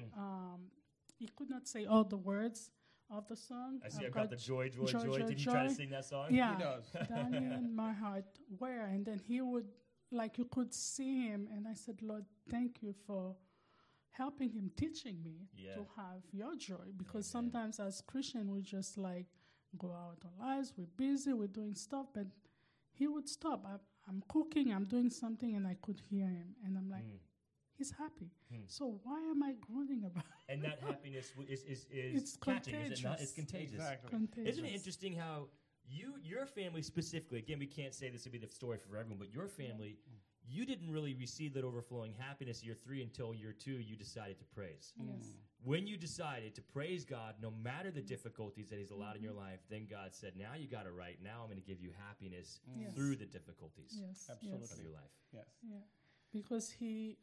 he could not say all the words of the song. I see I've got the joy. Did you try to sing that song? Yeah. He does. Down in my heart, where? And then he would, like, you could see him, and I said, Lord, thank you for helping him, teaching me to have your joy, because sometimes as Christians, we just like go out our lives, we're busy, we're doing stuff, but he would stop. I'm cooking, I'm doing something, and I could hear him. And I'm like, he's happy. So why am I groaning about it? And that happiness is it's catching, contagious. is it not? It's contagious. Exactly. Contagious. Isn't it interesting how your family specifically, again, we can't say this would be the story for everyone, but your family, you didn't really receive that overflowing happiness year 3 until year 2 you decided to praise. Yes. When you decided to praise God, no matter the difficulties that he's allowed in your life, then God said, now you got it right. Now I'm going to give you happiness through the difficulties of your life. Yes. Yeah. Because he,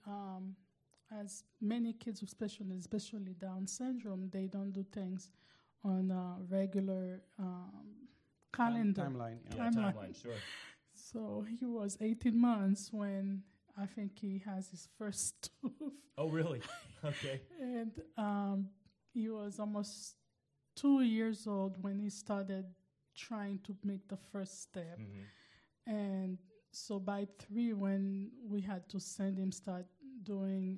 as many kids with especially Down syndrome, they don't do things on a regular calendar. Timeline. Timeline, sure. So he was 18 months when I think he has his first tooth. Oh, really? Okay. And he was almost 2 years old when he started trying to make the first step. And so by 3, when we had to send him start doing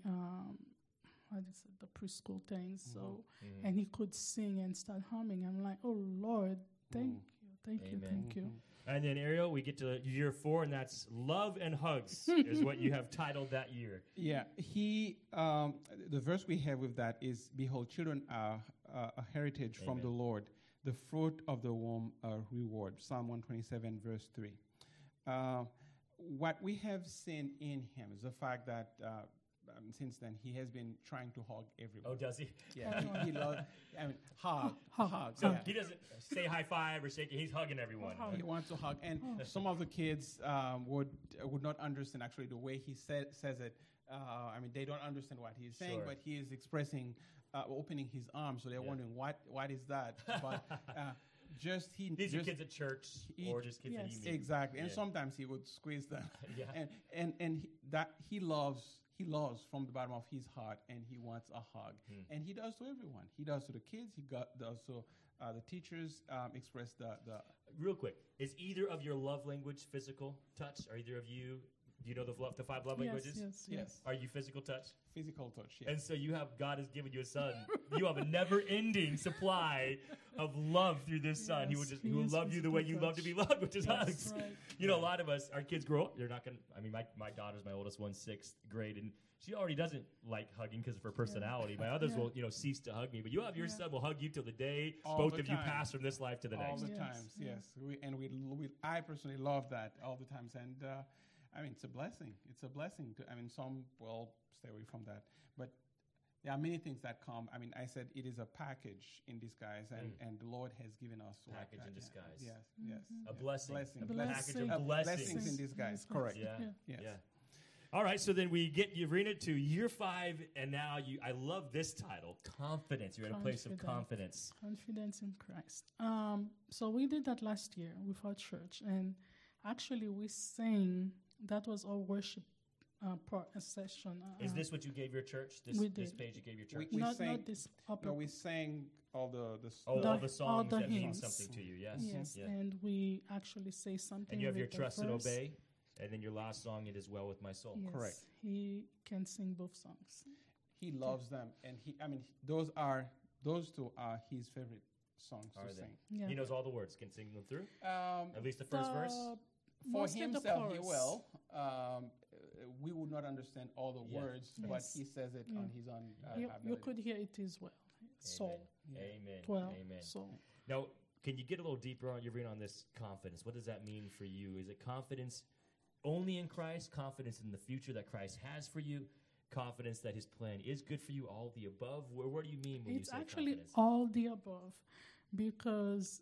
the preschool things, so and he could sing and start humming. I'm like, oh Lord, thank you. And then, Ariel, we get to year 4, and that's Love and Hugs is what you have titled that year. Yeah, the verse we have with that is, behold, children are a heritage from the Lord. the fruit of the womb a reward. Psalm 127, verse 3. What we have seen in him is the fact that since then he has been trying to hug everyone. Oh, does he? Yeah, he loves, hug. So Yeah. he doesn't say high five or shake it. He's hugging everyone. Hug. He wants to hug, and some of the kids would not understand actually the way he says it. They don't understand what he's saying, Sure. but he is expressing, opening his arms, so they're wondering what is that. But These are kids at church or just kids that Yes. he meets. exactly, and Yeah. sometimes he would squeeze them, Yeah. that he loves from the bottom of his heart, and he wants a hug, and he does to everyone. He does to the kids. Does to the teachers. Express the Real quick, is either of your love language physical touch? Are either of you, do you know the 5 love languages? Yes. Are you physical touch? physical touch. Yes. And so God has given you a son. You have a never-ending supply of love through this son. He will Yes, he will he love is you the way you physical love to be touch. loved, which is That's hugs. right. You know, a lot of us, our kids grow up. They're not going to, my daughter's my oldest one, 6th grade, and she already doesn't like hugging because of her personality. My others Yeah. will, cease to hug me. But you have your son will hug you till the day All both the of you time. pass from this life to the all next. the Yes, times, yes. I personally love that all the times, and it's a blessing. It's a blessing. Some will stay away from that, but there are many things that come. I said it is a package in disguise, and the Lord has given us Package in that. disguise. Yes, Mm-hmm. yes. A blessing. Blessing. A package of Blessing. blessings. Blessings in disguise. Correct. Yeah. Yes. Yeah. All right, so then we get Yavrina to year 5, and now I love this title, Confidence. You're in a place of confidence. Confidence in Christ. So we did that last year with our church, and actually we sang. That was our worship session. Is this what you gave your church? This We this did. page you gave your church? We not sang- this upper? No, we sang all the all the songs all the that mean hymns. something to you, yes. Yes, Yeah. and we actually say something. And you have your with the Trust and verse. Obey, and then your last song, It Is Well With My Soul. Yes, Correct. He can sing both songs. He loves them, and those two are his favorite songs Are to they? sing. Yeah. He knows all the words, can sing them through, Um, at least the first verse. for Mostly the himself, he chorus. will. We would not understand all the Yeah. words, but Yes. he says it Yeah. on his own. You ability. could hear it as well. Soul. Yeah. Amen. 12. Amen. Soul. Now, can you get a little deeper on Yavrina on this confidence? What does that mean for you? Is it confidence only in Christ? Confidence in the future that Christ has for you? Confidence that His plan is good for you? All the above? What do you mean when you It's say actually confidence? all the above, because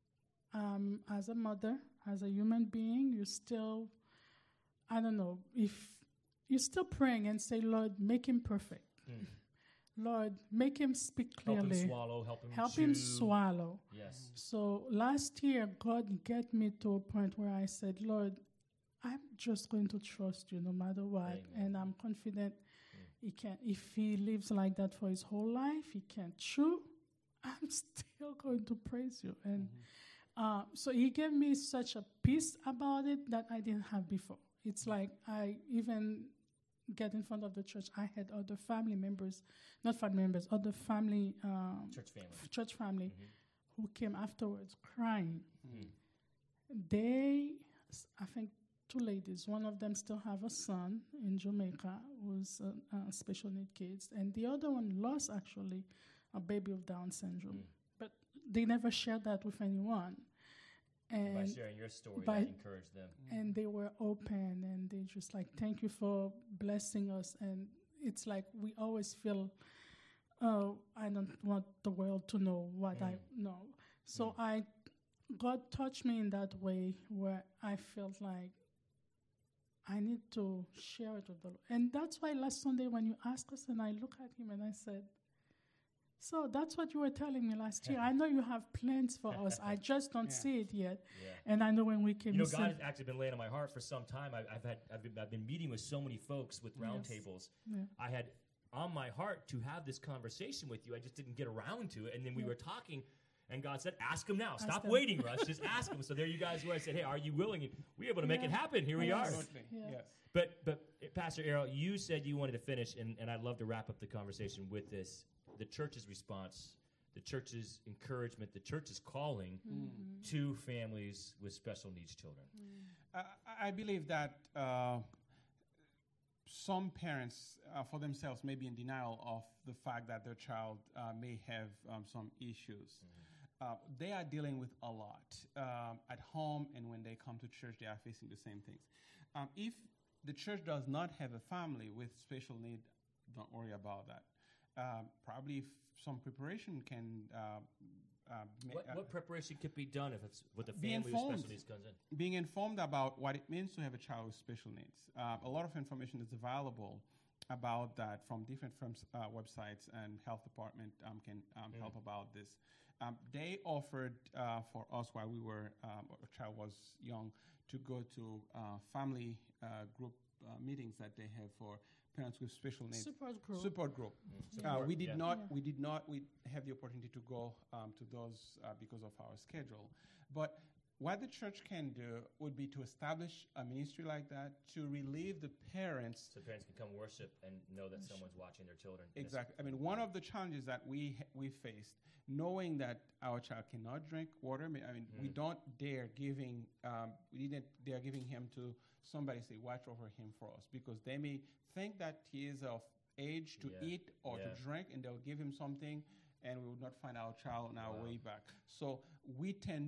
as a mother, as a human being, you still, I don't know, if you're still praying and say, Lord, make him perfect. Lord, make him speak Help clearly. him swallow. Help him Help chew. him swallow. Yes. So last year, God get me to a point where I said, Lord, I'm just going to trust you no matter what. Amen. And I'm confident he can. If he lives like that for his whole life, he can't chew. I'm still going to praise you. And so he gave me such a peace about it that I didn't have before. It's like I even get in front of the church. I had other family members, not family members, other family, church family who came afterwards crying. They, I think, 2 ladies. One of them still have a son in Jamaica who's special need kids, and the other one lost actually a baby with Down syndrome. But they never shared that with anyone. And by sharing your story, by- that encouraged them. and they were open, and they just like, thank you for blessing us. And it's like we always feel, oh, I don't want the world to know what I know. So God touched me in that way where I felt like I need to share it with the Lord. And that's why last Sunday when you asked us, and I looked at him and I said, so that's what you were telling me last year. I know you have plans for us. I just don't see it yet. Yeah. And I know when we came, You know, you God said, has actually been laying on my heart for some time. I've been meeting with so many folks with roundtables. Yeah. I had on my heart to have this conversation with you. I just didn't get around to it. And then we were talking, and God said, ask him now. Stop him. waiting, Russ. Just ask him. So there you guys were. I said, hey, are you willing? And we were able to make it happen. Here we are. Absolutely. Yeah. Yes. But Pastor Errol, you said you wanted to finish, and I'd love to wrap up the conversation with this. The church's response, the church's encouragement, the church's calling to families with special needs children. I believe that some parents, for themselves, may be in denial of the fact that their child may have some issues. they are dealing with a lot at home, and when they come to church, they are facing the same things. If the church does not have a family with special need, don't worry about that. Probably some preparation can. What preparation could be done if it's with a Be family with informed. special needs comes in? Being informed about what it means to have a child with special needs. A lot of information is available about that from different firms, websites, and health department can help about this. They offered for us while we were, our child was young, to go to family group meetings that they have for parents with special needs. Support group. We did not have the opportunity to go to those because of our schedule. But what the church can do would be to establish a ministry like that to relieve the parents. So parents can come worship and know that someone's watching their children. Exactly. I mean, one of the challenges that we faced, knowing that our child cannot drink water. We don't dare giving him to somebody, say, watch over him for us, because they may think that he is of age to eat or to drink, and they'll give him something, and we would not find our child on our way back. So we tend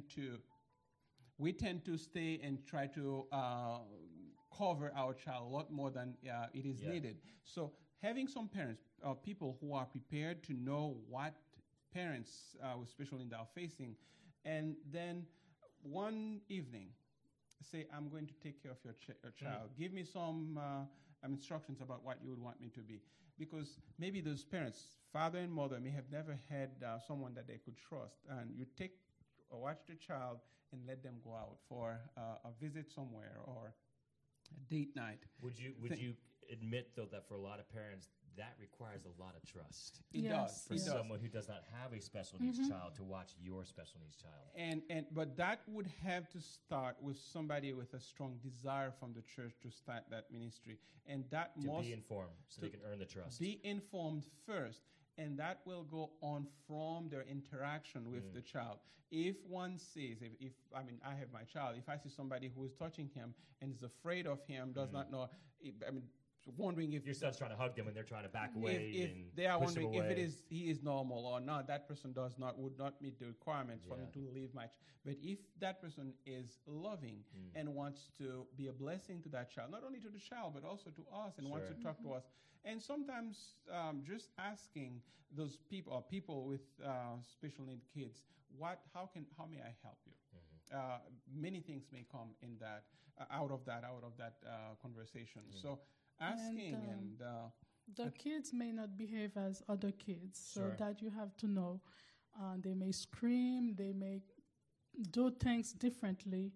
to stay and try to cover our child a lot more than it is needed. So having some parents, people who are prepared to know what parents with special needs are facing, and then one evening, say, I'm going to take care of your child. Give me some instructions about what you would want me to be. Because maybe those parents, father and mother, may have never had someone that they could trust. And you watch the child and let them go out for a visit somewhere or a date night. Would you admit, though, that for a lot of parents, that requires a lot of trust? It does. For someone who does not have a special needs child to watch your special needs child. But that would have to start with somebody with a strong desire from the church to start that ministry. And that to be informed so they can earn the trust. Be informed first. And that will go on from their interaction with the child. If one sees, I have my child, if I see somebody who is touching him and is afraid of him, does not know, wondering if your son's trying to hug them and they're trying to back away, if and they are push wondering them away. if he is normal or not, that person would not meet the requirements for me to leave my child. But if that person is loving and wants to be a blessing to that child, not only to the child but also to us, and wants to talk to us, and sometimes just asking those people with special need kids, how may I help you? Many things may come in that out of that conversation. So asking and the kids may not behave as other kids, so that you have to know. They may scream, they may do things differently,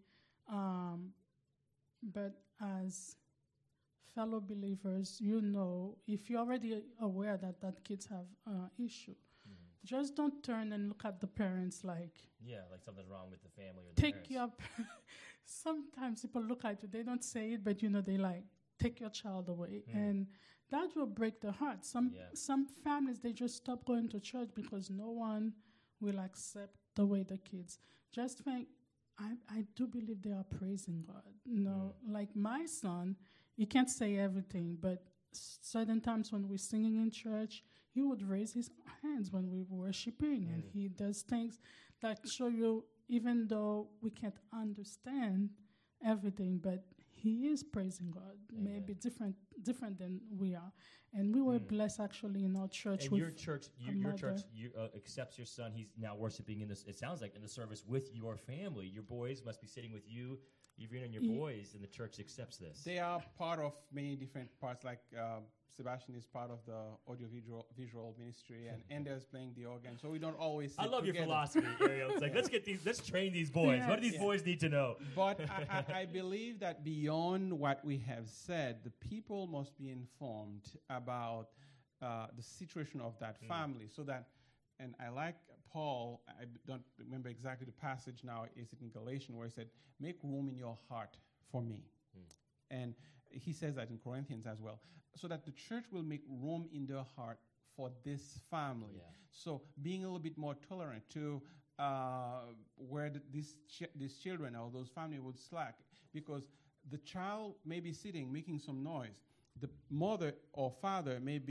but as fellow believers, if you're already aware that kids have issue, just don't turn and look at the parents like something's wrong with the family or the parents. Sometimes people look at you, they don't say it, but they like, take your child away. And that will break their heart. Some families, they just stop going to church because no one will accept the way the kids. Just think, I do believe they are praising God. Like my son, he can't say everything, but certain times when we're singing in church, he would raise his hands when we were worshiping, and he does things that show you, even though we can't understand everything, but he is praising God. Maybe different than we are, and we were blessed actually in our church. And with your church accepts your son. He's now worshiping in this. It sounds like in the service with your family. Your boys must be sitting with you, Yvonne and your boys, and the church accepts this. They are part of many different parts. Like Sebastian is part of the audio-visual ministry, and Anders playing the organ. So we don't always sit I love together. your philosophy, Ariel. It's like, let's train these boys. What do these boys need to know? But I believe that beyond what we have said, the people must be informed about the situation of that family, so that, and I like Paul, I don't remember exactly the passage now, is it in Galatians, where he said, make room in your heart for me. And he says that in Corinthians as well, so that the church will make room in their heart for this family. So being a little bit more tolerant to where these children or those families would slack, because the child may be sitting making some noise. The mother or father may be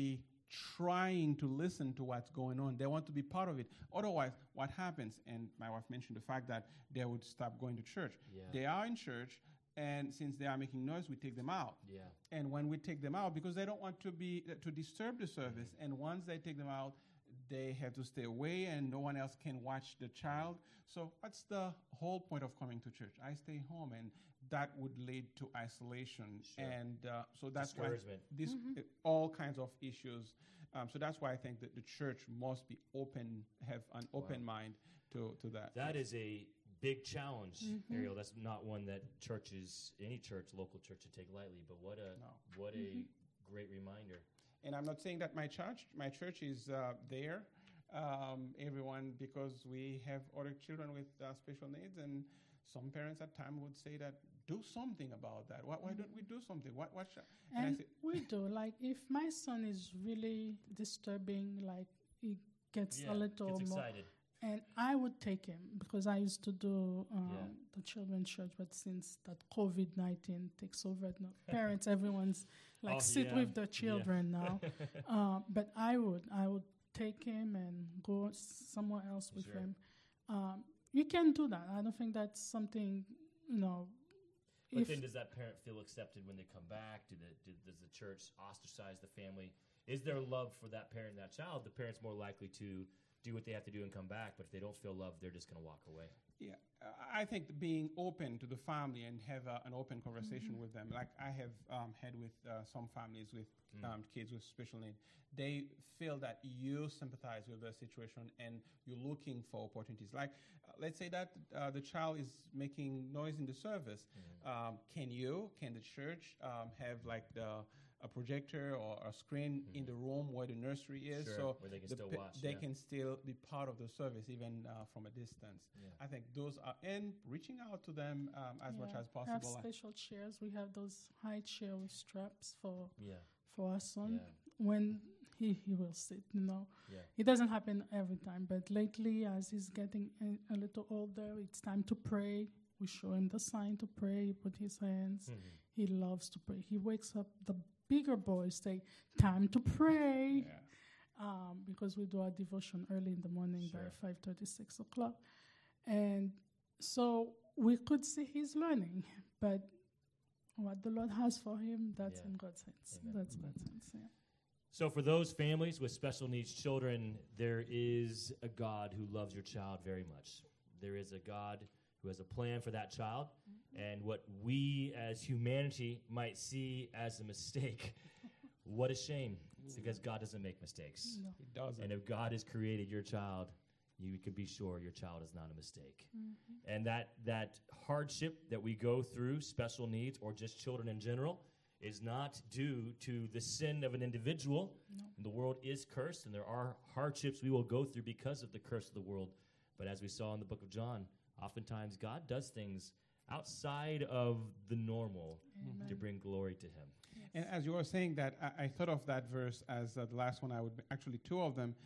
trying to listen to what's going on. They want to be part of it. Otherwise, what happens, and my wife mentioned the fact that they would stop going to church. Yeah. They are in church, and since they are making noise, we take them out. Yeah. And when we take them out, because they don't want to disturb the service, and once they take them out, they have to stay away, and no one else can watch the child. So what's the whole point of coming to church? I stay home, and that would lead to isolation. Sure. And so that's why Discouragement. this all kinds of issues. So that's why I think that the church must be open, have an open mind to that. That is a big challenge, Ariel. That's not one that churches, any church, local church, should take lightly. But what a great reminder. And I'm not saying that my church is there, everyone, because we have other children with special needs, and some parents at times would say that, do something about that. Why don't we do something? And we do. Like, if my son is really disturbing, like, he gets a little gets more. excited. And I would take him, because I used to do the children's church, but since that COVID-19 takes over, parents, everyone's like sit with the children now. But I would take him and go somewhere else with him. You can do that. I don't think that's something, But then does that parent feel accepted when they come back? Does the church ostracize the family? Is there love for that parent and that child? The parent's more likely to do what they have to do and come back, but if they don't feel loved, they're just going to walk away. Yeah, I think being open to the family and have an open conversation with them, like I have had with some families with kids with special needs, they feel that you sympathize with their situation and you're looking for opportunities. Like, let's say that the child is making noise in the service. Can the church have like a projector or a screen in the room where the nursery is, so where they can still watch. They can still be part of the service even from a distance. I think those are, and reaching out to them as much as possible. We have special chairs. We have those high chair with straps for our son when he will sit. It doesn't happen every time, but lately, as he's getting a little older, it's time to pray. We show him the sign to pray. He put his hands. He loves to pray. He wakes up. The bigger boys say, time to pray, because we do our devotion early in the morning by 5:30, 6 o'clock. And so we could see he's learning, but what the Lord has for him, that's in God's hands. Amen. That's God's hands, So for those families with special needs children, there is a God who loves your child very much. There is a God who has a plan for that child. And what we as humanity might see as a mistake, what a shame. It's because God doesn't make mistakes. No. He doesn't. And if God has created your child, you can be sure your child is not a mistake. And that hardship that we go through, special needs or just children in general, is not due to the sin of an individual. No. The world is cursed, and there are hardships we will go through because of the curse of the world. But as we saw in the book of John, oftentimes God does things outside of the normal to bring glory to him. And as you were saying that, I thought of that verse as the last one. Actually, two of them.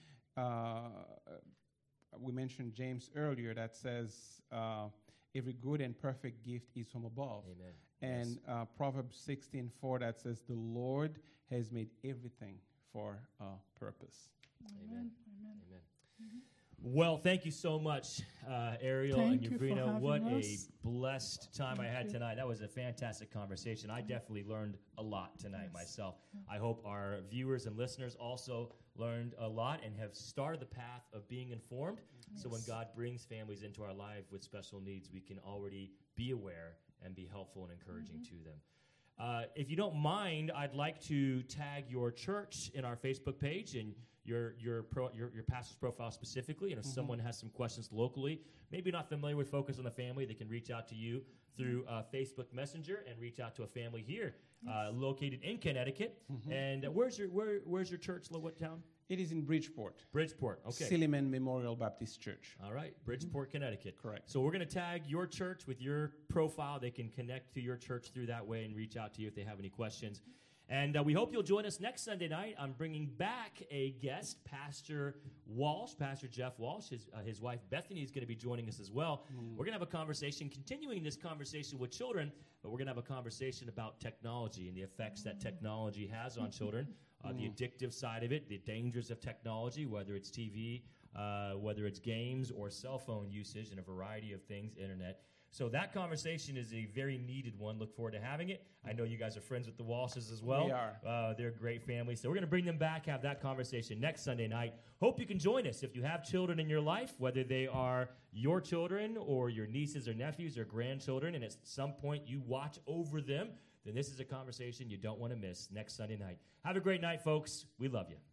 We mentioned James earlier that says, every good and perfect gift is from above. Amen. And Proverbs 16:4 that says, the Lord has made everything for a purpose. Amen. Amen. Amen. Well, thank you so much, Ariel Thank and you for Ubrina. What having a us. blessed time I had you. tonight. That was a fantastic conversation. I definitely learned a lot tonight myself. I hope our viewers and listeners also learned a lot and have started the path of being informed. So when God brings families into our life with special needs, we can already be aware and be helpful and encouraging to them. If you don't mind, I'd like to tag your church in our Facebook page and your pastor's profile specifically. And if someone has some questions locally, maybe not familiar with Focus on the Family, they can reach out to you through Facebook Messenger and reach out to a family here located in Connecticut. And where's your church? What town? It is in Bridgeport. Bridgeport. Okay. Silliman Memorial Baptist Church. All right, Bridgeport, Connecticut. Correct. So we're going to tag your church with your profile. They can connect to your church through that way and reach out to you if they have any questions. And we hope you'll join us next Sunday night. I'm bringing back a guest, Pastor Walsh, Pastor Jeff Walsh. His wife, Bethany, is going to be joining us as well. We're going to have a conversation, continuing this conversation with children, but we're going to have a conversation about technology and the effects that technology has on children. the addictive side of it, the dangers of technology, whether it's TV, whether it's games or cell phone usage and a variety of things, internet. So that conversation is a very needed one. Look forward to having it. I know you guys are friends with the Walshes as well. We are. They're a great family. So we're going to bring them back, have that conversation next Sunday night. Hope you can join us. If you have children in your life, whether they are your children or your nieces or nephews or grandchildren, and at some point you watch over them, then this is a conversation you don't want to miss next Sunday night. Have a great night, folks. We love you.